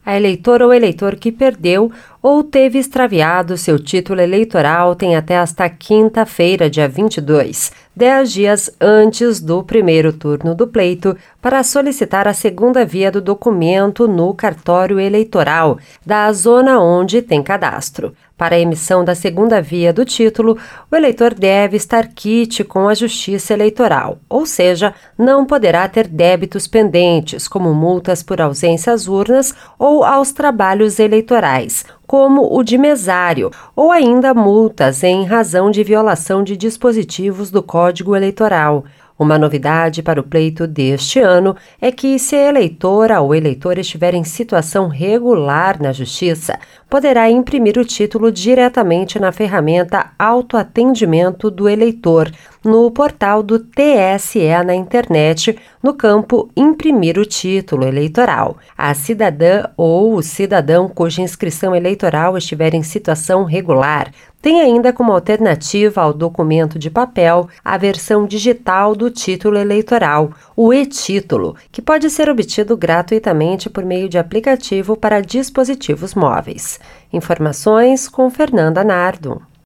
A eleitora ou eleitor que perdeu ou teve extraviado seu título eleitoral tem até esta quinta-feira, dia 22, 10 dias antes do primeiro turno do pleito, para solicitar a segunda via do documento no cartório eleitoral da zona onde tem cadastro. Para a emissão da segunda via do título, o eleitor deve estar quite com a Justiça Eleitoral, ou seja, não poderá ter débitos pendentes, como multas por ausência às urnas ou aos trabalhos eleitorais, como o de mesário, ou ainda multas em razão de violação de dispositivos do Código Eleitoral. Uma novidade para o pleito deste ano é que, se a eleitora ou eleitor estiver em situação regular na Justiça, poderá imprimir o título diretamente na ferramenta Autoatendimento do Eleitor, no portal do TSE na internet, no campo Imprimir o Título Eleitoral. A cidadã ou o cidadão cuja inscrição eleitoral estiver em situação regular tem ainda como alternativa ao documento de papel a versão digital do título eleitoral, o e-título, que pode ser obtido gratuitamente por meio de aplicativo para dispositivos móveis. Informações com Fernanda Nardo.